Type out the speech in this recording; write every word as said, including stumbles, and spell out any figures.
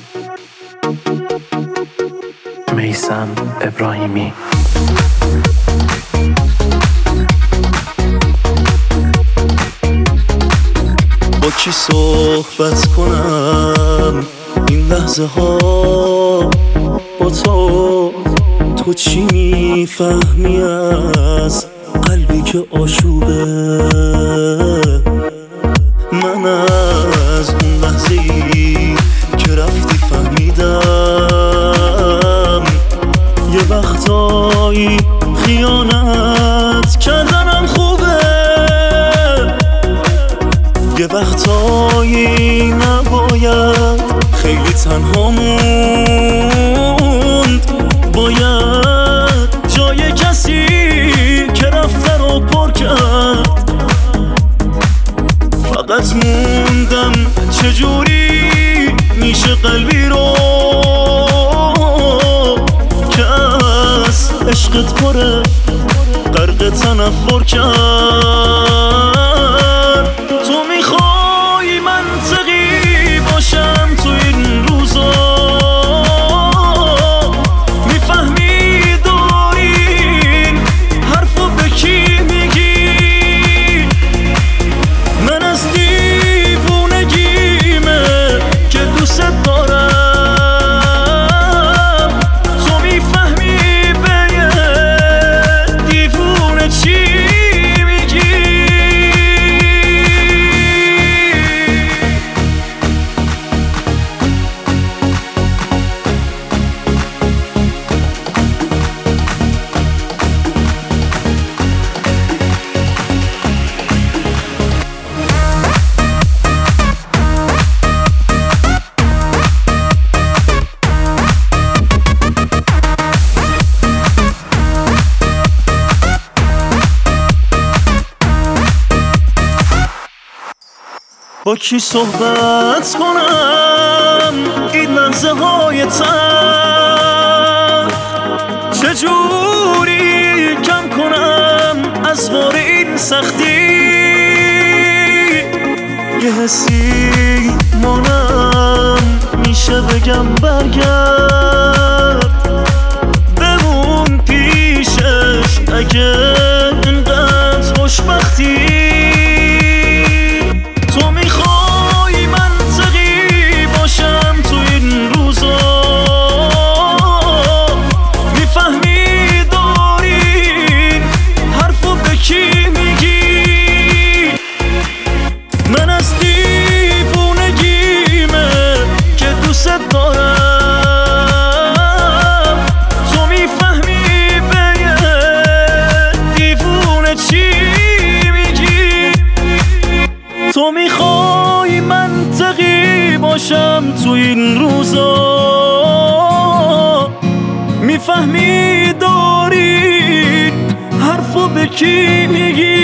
میثم ابراهیمی. با کی صحبت کنم این لحظه ها با تو؟ تو چی میفهمی از قلبی که آشوبه؟ من از اون لحظه‌ای که رفتی فهمیدم یه وقتایی خیانت کردنم خوبه، یه وقتایی نباید خیلی تنها موند، باید جای کسی که رفته رو پر کرد. فقط موندم چجوری میشه قلبی رو که از عشقت پره غرق تنفر کرد. تو میخوای منطقی باشم تو این روزا، میفهمی دارین حرفو به کی میگی؟ من از دیوونگیمه که دوست دارم، تو میفهمی به یه دیوونه چی میگی؟ با کی صحبت کنم این لحظه های تن؟ چجوری کم کنم از بار این سختی؟ یه حسی مانم میشه بگم برگرد بمون پیشش اگه اینقدر خوشبختی. من از دیوونگیمه که دوست دارم، تو میفهمی به یه دیوونه چی میگی؟ تو میخوای منطقی باشم تو این روزا، میفهمی داری حرفو به کی میگی؟